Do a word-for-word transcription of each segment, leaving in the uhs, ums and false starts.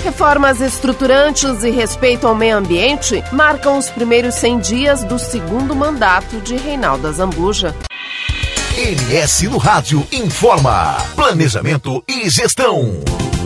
Reformas estruturantes e respeito ao meio ambiente marcam os primeiros cem dias do segundo mandato de Reinaldo Azambuja. M S no Rádio informa. Planejamento e gestão.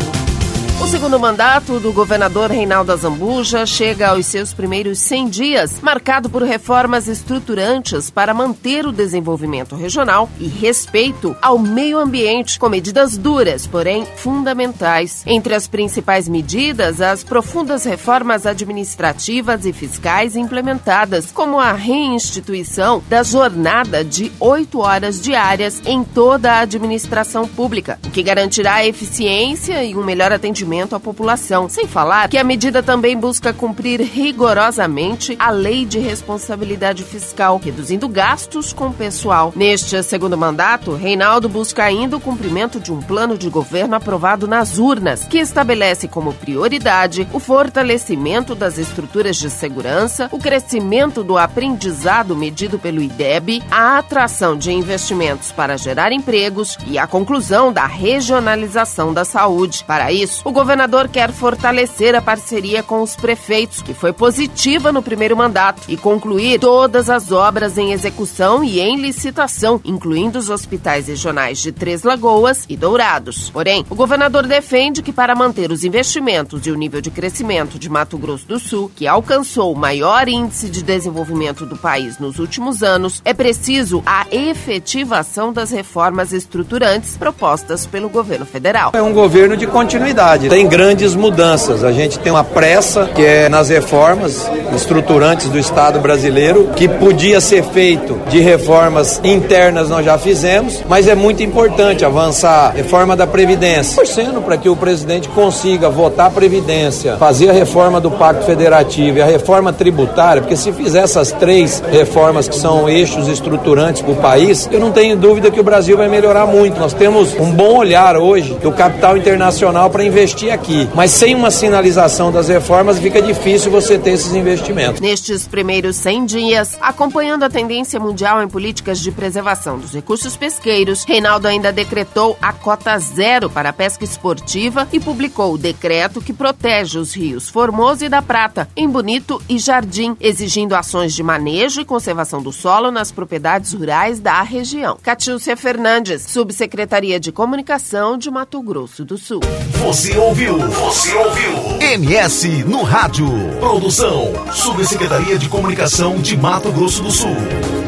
O segundo mandato do governador Reinaldo Azambuja chega aos seus primeiros cem dias, marcado por reformas estruturantes para manter o desenvolvimento regional e respeito ao meio ambiente, com medidas duras, porém fundamentais. Entre as principais medidas, as profundas reformas administrativas e fiscais implementadas, como a reinstituição da jornada de oito horas diárias em toda a administração pública, o que garantirá a eficiência e um melhor atendimento à população. Sem falar que a medida também busca cumprir rigorosamente a lei de responsabilidade fiscal, reduzindo gastos com o pessoal. Neste segundo mandato, Reinaldo busca ainda o cumprimento de um plano de governo aprovado nas urnas, que estabelece como prioridade o fortalecimento das estruturas de segurança, o crescimento do aprendizado medido pelo I D E B, a atração de investimentos para gerar empregos e a conclusão da regionalização da saúde. Para isso, o governador quer fortalecer a parceria com os prefeitos, que foi positiva no primeiro mandato, e concluir todas as obras em execução e em licitação, incluindo os hospitais regionais de Três Lagoas e Dourados. Porém, o governador defende que para manter os investimentos e o nível de crescimento de Mato Grosso do Sul, que alcançou o maior índice de desenvolvimento do país nos últimos anos, é preciso a efetivação das reformas estruturantes propostas pelo governo federal. É um governo de continuidade. Tem grandes mudanças. A gente tem uma pressa que é nas reformas estruturantes do Estado brasileiro, que podia ser feito de reformas internas, nós já fizemos, mas é muito importante avançar a reforma da Previdência, torcendo para que o presidente consiga votar a Previdência, fazer a reforma do Pacto Federativo e a reforma tributária, porque se fizer essas três reformas que são eixos estruturantes para o país, eu não tenho dúvida que o Brasil vai melhorar muito. Nós temos um bom olhar hoje do capital internacional para investir aqui, mas sem uma sinalização das reformas fica difícil você ter esses investimentos. Nestes primeiros cem dias, acompanhando a tendência mundial em políticas de preservação dos recursos pesqueiros, Reinaldo ainda decretou a cota zero para a pesca esportiva e publicou o decreto que protege os rios Formoso e da Prata, em Bonito e Jardim, exigindo ações de manejo e conservação do solo nas propriedades rurais da região. Catiúcia Fernandes, Subsecretaria de Comunicação de Mato Grosso do Sul. Você ouviu? Você ouviu? M S no Rádio. Produção, Subsecretaria de Comunicação de Mato Grosso do Sul.